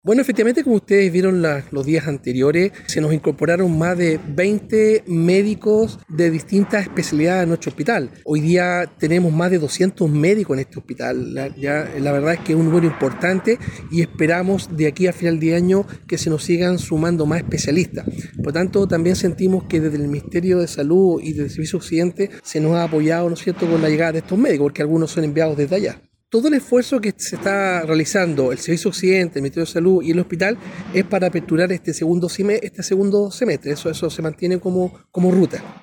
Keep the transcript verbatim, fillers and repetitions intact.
Bueno, efectivamente, como ustedes vieron la- los días anteriores, se nos incorporaron más de veinte médicos de distintas especialidades a nuestro hospital. Hoy día tenemos más de doscientos médicos en este hospital. La, ya, la verdad es que es un número importante y esperamos de aquí a final de año que se nos sigan sumando más especialistas. Por lo tanto, también sentimos que desde el Ministerio de Salud y del Servicio Occidente se nos ha apoyado, ¿no es cierto?, con la llegada de estos médicos, porque algunos son enviados desde allá. Todo el esfuerzo que se está realizando el Servicio Occidente, el Ministerio de Salud y el hospital es para aperturar este segundo, este segundo semestre. Eso, eso se mantiene como, como ruta.